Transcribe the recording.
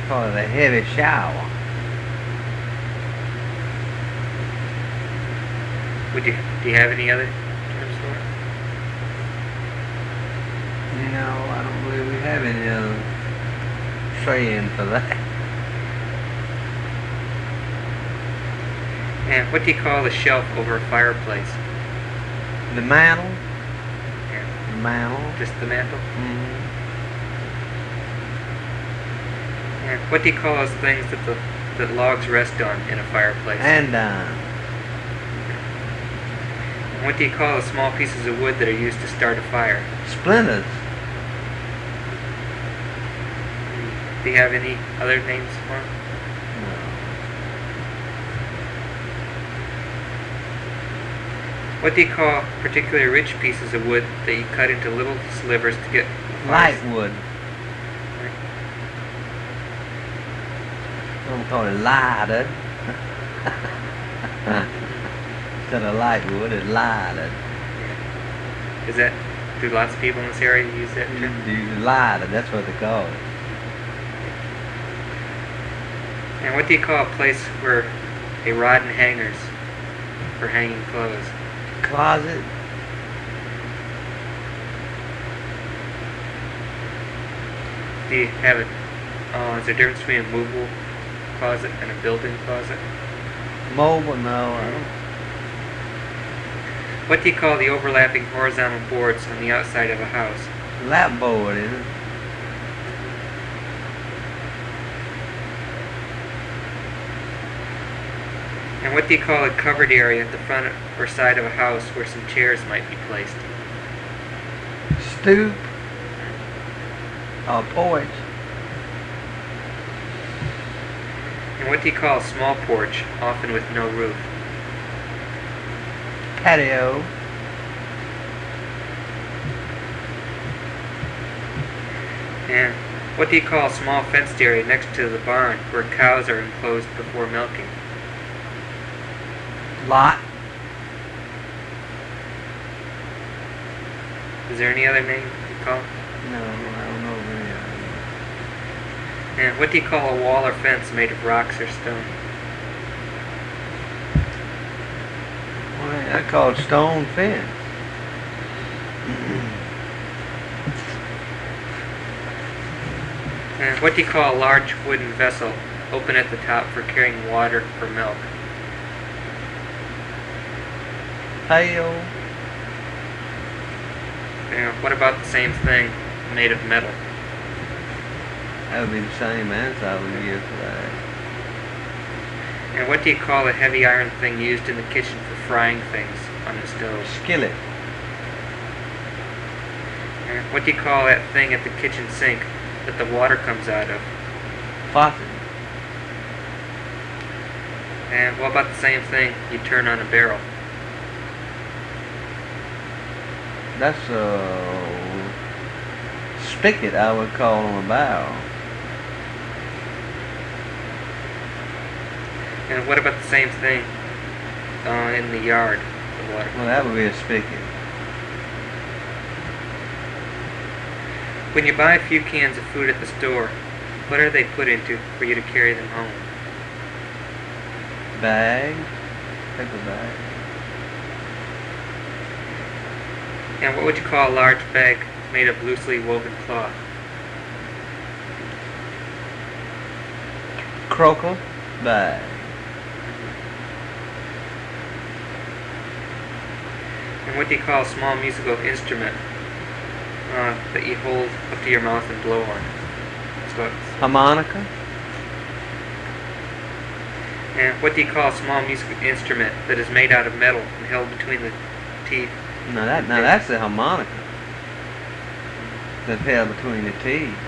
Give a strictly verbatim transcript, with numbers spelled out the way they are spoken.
Call it a heavy shower. Would you, do you have any other terms for it? No, I don't believe we have any other saying for that. And what do you call the shelf over a fireplace? The mantle? Yeah. The mantle? Just the mantle? Mm-hmm. And what do you call those things that the that logs rest on in a fireplace? Andiron. And what do you call the small pieces of wood that are used to start a fire? Splinters. Do you have any other names for them? No. What do you call particularly rich pieces of wood that you cut into little slivers to get fires? Lightwood. Don't call it lighted. Instead of lightwood, it's lighted. Is that, do lots of people in this area use that term? Mm-hmm. Lighted, that's what they call it. And what do you call a place where a rod and hangers for hanging clothes? Closet. Do you have it? Oh, is there a difference between a movable closet and a built-in closet? Mobile, no. I don't. What do you call the overlapping horizontal boards on the outside of a house? Lapboard, isn't it? And what do you call a covered area at the front or side of a house where some chairs might be placed? Stoop. Or porch. And what do you call a small porch, often with no roof? Patio. And what do you call a small fenced area next to the barn where cows are enclosed before milking? Lot. Is there any other name you call it? No, I don't know of any other. And what do you call a wall or fence made of rocks or stone? Well, I call it stone fence. And what do you call a large wooden vessel open at the top for carrying water or milk? Pail. And what about the same thing made of metal? That would be the same answer I would give for that. And what do you call a heavy iron thing used in the kitchen for frying things on the stove? Skillet. And what do you call that thing at the kitchen sink that the water comes out of? Faucet. And what about the same thing you turn on a barrel? That's a spigot, I would call on a barrel. And what about the same thing uh, in the yard? The water. Well, that would be a spigot. When you buy a few cans of food at the store, what are they put into for you to carry them home? Bag. Paper bag. And what would you call a large bag made of loosely woven cloth? Crocker bag. And what do you call a small musical instrument uh, that you hold up to your mouth and blow on? That's what. Harmonica. And what do you call a small musical instrument that is made out of metal and held between the teeth? No, that now that's the harmonica. That's held between the teeth.